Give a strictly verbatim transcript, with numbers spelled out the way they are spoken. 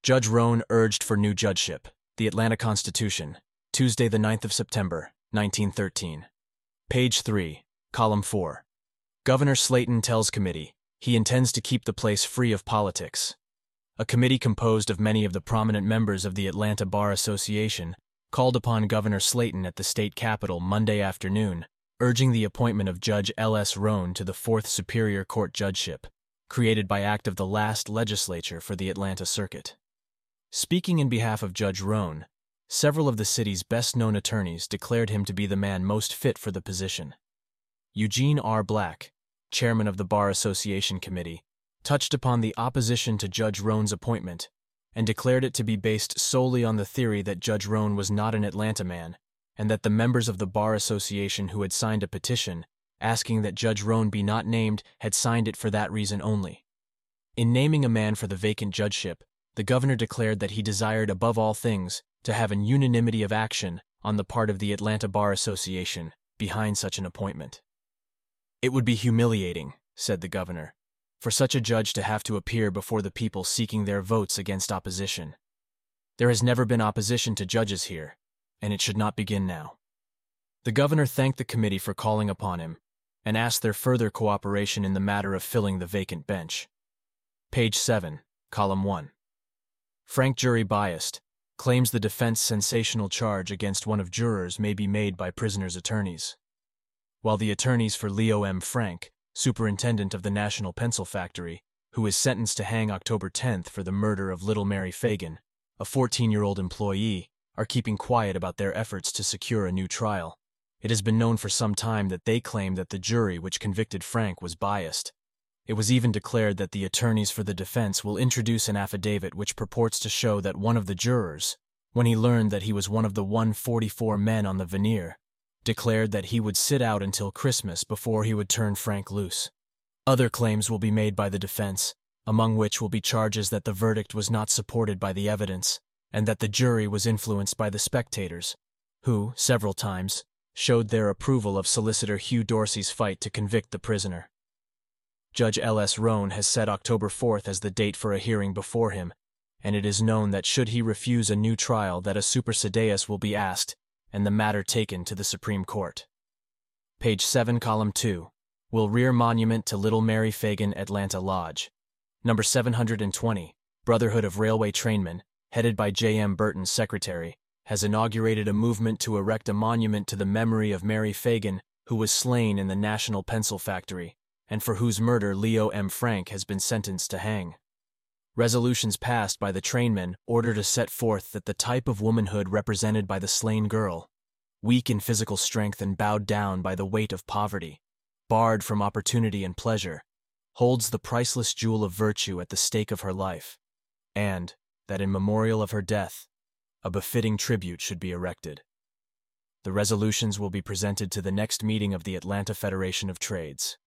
Judge Roan urged for new judgeship. The Atlanta Constitution, Tuesday the ninth of September, nineteen thirteen. Page three, column four. Governor Slaton tells committee he intends to keep the place free of politics. A committee composed of many of the prominent members of the Atlanta Bar Association called upon Governor Slaton at the state capitol Monday afternoon, urging the appointment of Judge L S Roan to the Fourth Superior Court judgeship, created by act of the last legislature for the Atlanta Circuit. Speaking in behalf of Judge Roan, several of the city's best-known attorneys declared him to be the man most fit for the position. Eugene R. Black, chairman of the Bar Association Committee, touched upon the opposition to Judge Roan's appointment and declared it to be based solely on the theory that Judge Roan was not an Atlanta man and that the members of the Bar Association who had signed a petition asking that Judge Roan be not named had signed it for that reason only. In naming a man for the vacant judgeship, the governor declared that he desired above all things to have an unanimity of action on the part of the Atlanta Bar Association behind such an appointment. It would be humiliating, said the governor, for such a judge to have to appear before the people seeking their votes against opposition. There has never been opposition to judges here, and it should not begin now. The governor thanked the committee for calling upon him and asked their further cooperation in the matter of filling the vacant bench. Page seven, column one. Frank Jury biased, claims the defense sensational charge against one of jurors may be made by prisoner's attorneys. While the attorneys for Leo M. Frank, superintendent of the National Pencil Factory, who is sentenced to hang October tenth for the murder of little Mary Fagan, a fourteen-year-old employee, are keeping quiet about their efforts to secure a new trial, it has been known for some time that they claim that the jury which convicted Frank was biased. It was even declared that the attorneys for the defense will introduce an affidavit which purports to show that one of the jurors, when he learned that he was one of the one hundred forty-four men on the veneer, declared that he would sit out until Christmas before he would turn Frank loose. Other claims will be made by the defense, among which will be charges that the verdict was not supported by the evidence, and that the jury was influenced by the spectators, who, several times, showed their approval of Solicitor Hugh Dorsey's fight to convict the prisoner. Judge L S Roan has set October fourth as the date for a hearing before him, and it is known that should he refuse a new trial that a super sedeas will be asked and the matter taken to the Supreme Court. Page seven, column two. Will rear monument to Little Mary Fagan, Atlanta Lodge. Number seven hundred twenty, Brotherhood of Railway Trainmen, headed by J M Burton's secretary, has inaugurated a movement to erect a monument to the memory of Mary Fagan, who was slain in the National Pencil Factory, and for whose murder Leo M. Frank has been sentenced to hang. Resolutions passed by the trainmen order to set forth that the type of womanhood represented by the slain girl, weak in physical strength and bowed down by the weight of poverty, barred from opportunity and pleasure, holds the priceless jewel of virtue at the stake of her life, and that in memorial of her death, a befitting tribute should be erected. The resolutions will be presented to the next meeting of the Atlanta Federation of Trades.